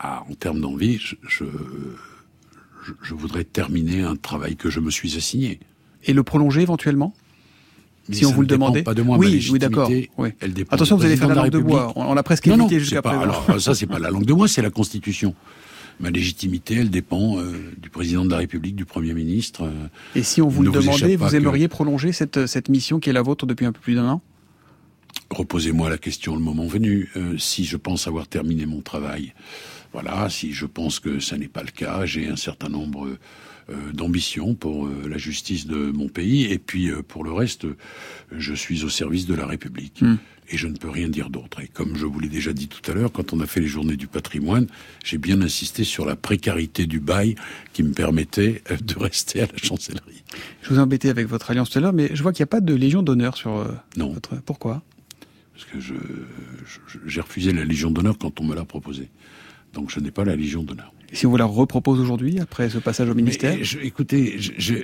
en termes d'envie, je voudrais terminer un travail que je me suis assigné. Et le prolonger éventuellement ? Si on vous le demandait. Pas de moi, oui, d'accord. Oui. Elle dépend. Attention, vous allez faire la langue de bois. On l'a presque évité jusqu'à présent. Alors, ça, c'est pas la langue de bois, c'est la Constitution. Ma légitimité, elle dépend du président de la République, du Premier ministre. Et si on vous le demandait, vous aimeriez prolonger cette mission qui est la vôtre depuis un peu plus d'1 an ? Reposez-moi la question le moment venu. Si je pense avoir terminé mon travail, voilà. Si je pense que ça n'est pas le cas, j'ai un certain nombre d'ambitions pour la justice de mon pays. Et puis, pour le reste, je suis au service de la République. Et je ne peux rien dire d'autre. Et comme je vous l'ai déjà dit tout à l'heure, quand on a fait les journées du patrimoine, j'ai bien insisté sur la précarité du bail qui me permettait de rester à la chancellerie. Je vous ai embêté avec votre alliance tout à l'heure, mais je vois qu'il n'y a pas de Légion d'honneur sur non. votre... Pourquoi ? Parce que j'ai refusé la Légion d'honneur quand on me l'a proposée. Donc je n'ai pas la Légion d'honneur. Et si on vous la repropose aujourd'hui, après ce passage au ministère ? Écoutez,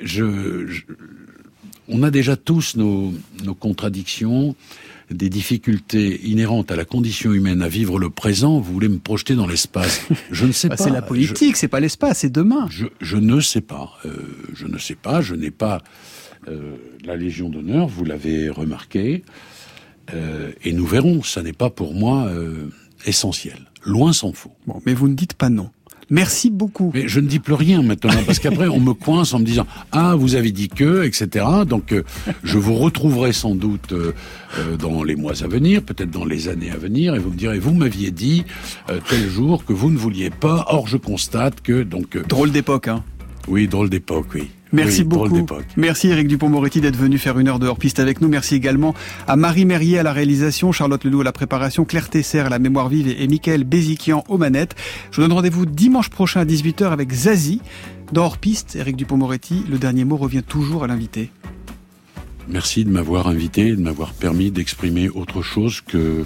on a déjà tous nos contradictions, des difficultés inhérentes à la condition humaine, à vivre le présent. Vous voulez me projeter dans l'espace ? Je ne sais pas. C'est la politique, c'est pas l'espace, c'est demain. Je ne sais pas. Je ne sais pas. Je n'ai pas la Légion d'honneur. Vous l'avez remarqué. Et nous verrons. Ça n'est pas pour moi essentiel. Loin s'en faut. Bon, mais vous ne dites pas non. Merci beaucoup. Mais je ne dis plus rien maintenant, parce qu'après on me coince en me disant « Ah, vous avez dit que, etc. » Donc je vous retrouverai sans doute dans les mois à venir, peut-être dans les années à venir, et vous me direz « Vous m'aviez dit tel jour que vous ne vouliez pas, or je constate que... » donc drôle d'époque, hein. Oui, drôle d'époque, oui. Merci beaucoup. Merci Éric Dupond-Moretti d'être venu faire une heure de hors-piste avec nous. Merci également à Marie Merrier à la réalisation, Charlotte Ledoux à la préparation, Claire Tesser à la mémoire vive et Mickaël Béziquian aux manettes. Je vous donne rendez-vous dimanche prochain à 18h avec Zazie. Dans hors-piste, Éric Dupond-Moretti, le dernier mot revient toujours à l'invité. Merci de m'avoir invité, de m'avoir permis d'exprimer autre chose que...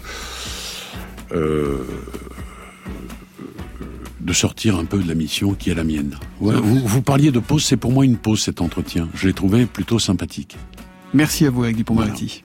de sortir un peu de la mission qui est la mienne. Ouais, vous parliez de pause, c'est pour moi une pause cet entretien. Je l'ai trouvé plutôt sympathique. Merci à vous, Éric Dupond-Moretti. Voilà.